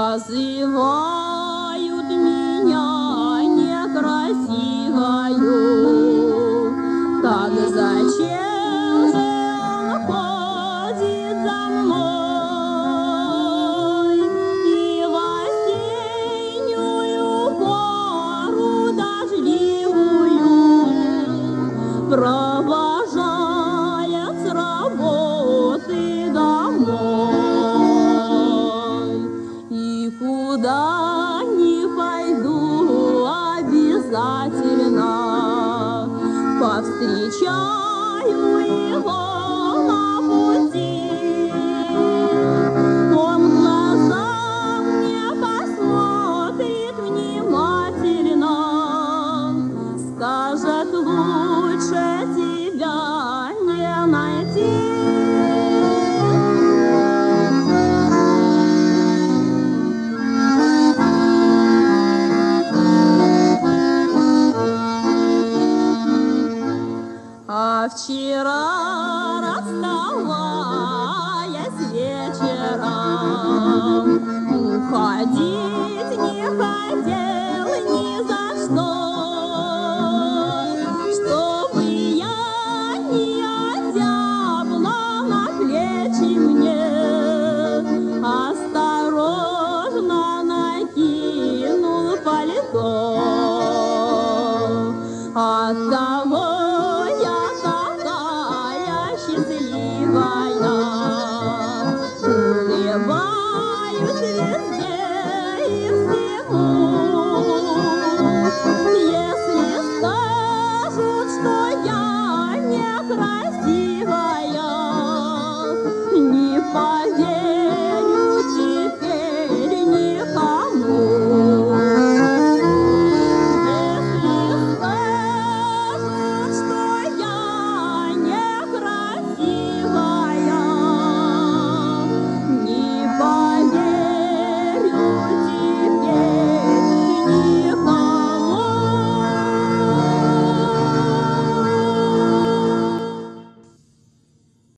Называют меня некрасивою. Так зачем же он ходит за мной и в осеннюю пору дождливую провожает с работы домой? И куда ни пойду, обязательно повстречаю его на пути. Он в глаза мне посмотрит внимательно, скажет: лучше тебя не найти. А вчера, расставаясь вечером, уходить не хотел ни за что, чтобы я не озябла на плечи мне, осторожно накинул пальто.